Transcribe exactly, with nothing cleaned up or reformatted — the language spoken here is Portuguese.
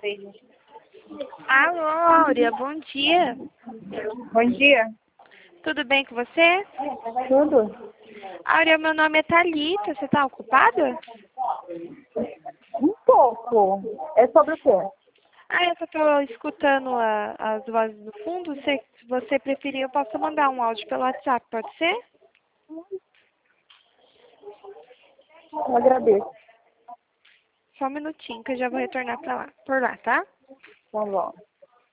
Alô, Áurea, bom dia. Bom dia. Tudo bem com você? Tudo? Áurea, meu nome é Thalita, você está ocupada? Um pouco. É sobre o quê? Ah, eu só estou escutando a- as vozes do fundo. Se se você preferir, eu posso mandar um áudio pelo WhatsApp, pode ser? Eu agradeço. Só um minutinho que eu já vou retornar pra lá, por lá, tá? Tá bom.